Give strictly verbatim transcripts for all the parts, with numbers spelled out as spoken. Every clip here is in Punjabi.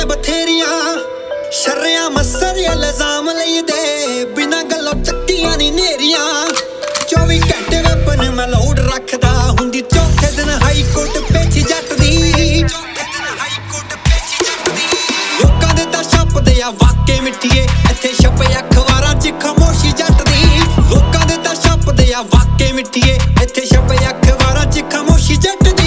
ਬਥੇਰੀਆਂ ਸ਼ਰਿਆਮ ਸਰੀਆ ਲਜ਼ਾਮ ਲਈਦੇ ਬਿਨਾਂ ਗੱਲੋਂ ਚੱਕੀਆਂ ਨੀ ਨੇਰੀਆਂ। ਚੌਵੀ ਘੰਟੇ ਵੈਪਨ ਮੈਂ ਲੋਡ ਰੱਖਦਾ ਹੁੰਦੀ ਚੌਥੇ ਦਿਨ ਹਾਈ ਕੋਰਟ ਪੇਚੀ ਜੱਟ ਦੀ। ਲੋਕਾਂ ਦੇ ਤਾਂ ਛੱਪਦੇ ਆ ਵਾਕੇ ਮਿੱਠੀਏ ਇੱਥੇ ਛਪੇ ਅਖਬਾਰਾਂ ਚ ਖਾਮੋਸ਼ੀ ਜੱਟ ਦੀ। ਲੋਕਾਂ ਦੇ ਤਾਂ ਛੱਪਦੇ ਆ ਵਾਕੇ ਮਿੱਠੀਏ ਇੱਥੇ ਛਪੇ ਅਖਬਾਰਾਂ ਚ ਖਾਮੋਸ਼ੀ ਜੱਟ ਦੀ।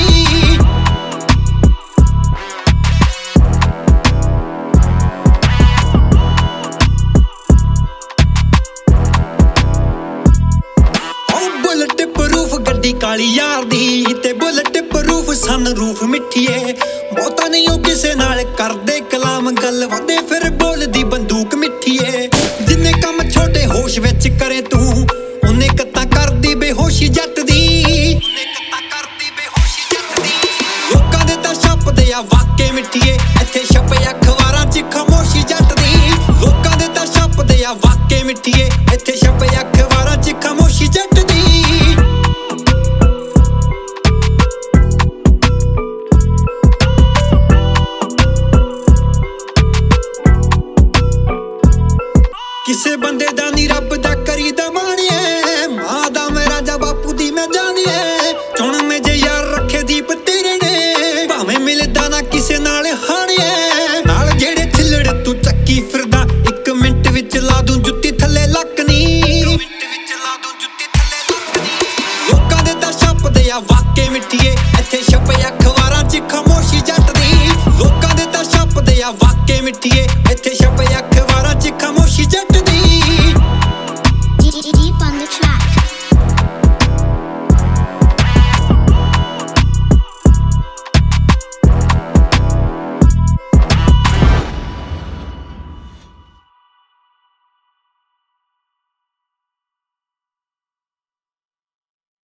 ਬੁਲਟ ਪ੍ਰੂਫ ਗੱਡੀ ਕਾਲੀ ਯਾਰ ਦੀ ਤੇ ਬੁਲਟ ਪ੍ਰੂਫ ਸਨ ਰੂਫ ਮਿੱਠੀਏ। ਬਹੁਤਾ ਨਹੀਂ ਉਹ ਕਿਸੇ ਨਾਲ ਕਰਦੇ ਕਲਾਮ ਗੱਲ ਵਧੇ ਫਿਰ ਬੋਲਦੀ ਬੰਦੂਕ ਮਿੱਠੀਏ। ਜਿੰਨੇ ਕੰਮ ਛੋਟੇ ਹੋਸ਼ ਵਿੱਚ ਕਰੇ ਤੂੰ ਉਹਨੇ ਕੱਤਾ ਕਰਦੀ ਬੇਹੋਸ਼ੀ ਜੱਟ ਦੀ। ਲੋਕਾਂ ਦੇ ਤਾਂ ਛੱਪਦੇ ਆ ਵਾਕੇ ਮਿੱਠੀਏ ਇੱਥੇ ਛਪੇ ਅਖਬਾਰਾਂ ਚ ਖਾਮੋਸ਼ੀ ਜੱਟ ਦੀ। ਲੋਕਾਂ ਦੇ ਤਾਂ ਛੱਪਦੇ ਆ ਵਾਕੇ ਮਿੱਠੀਏ ਇੱਥੇ ਛਪੇ ਅਖਬਾਰਾਂ ਚ ਖਾਮੋਸ਼ੀ ਜੱਟ ਦੀ। ਕਿਸੇ ਬੰਦੇ ਦਾ ਨੀ ਰੱਬ ਦਾ ਕਰੀਦਾ ਮਾਣੀਏ। ਮਾਂ ਦਾ ਮੈਂ ਰਾਜਾ ਬਾਪੂ ਦੀ ਮੈਂ ਜਾਣੀਏ। ਚੁਣ ਮੇ ਜੇ ਯਾਰ ਰੱਖੇ ਦੀਪ ਤੇਰੇ ਨੇ ਭਾਵੇਂ ਮਿਲਦਾ ਨਾ ਕਿਸੇ ਨਾਲ ਹਾਣੀਏ। ਨਾਲ ਜਿਹੜੇ ਥਿੱਲੜ ਤੂੰ ਚੱਕੀ ਫਿਰਦਾ ਇੱਕ ਮਿੰਟ ਵਿੱਚ ਲਾ ਦੂੰ ਜੁੱਤੀ ਥੱਲੇ ਲੱਕਨੀ। ਲੋਕਾਂ ਦੇ ਤਾਂ ਛੱਪਦੇ ਆ ਵਾਕੇ ਮਿੱਠੀਏ ਇੱਥੇ ਛਪੇ ਅਖਬਾਰਾਂ ਚ ਖਾਮੋਸ਼ੀ ਜੱਟ ਦੀ। ਲੋਕਾਂ ਦੇ ਤਾਂ ਛੱਪਦੇ ਆ ਵਾਕੇ ਮਿੱਠੀਏ ਇੱਥੇ ਛਪੇ ਅਖਬਾਰਾਂ ਚ ਖਾਮੋਸ਼ੀ ਜੱਟ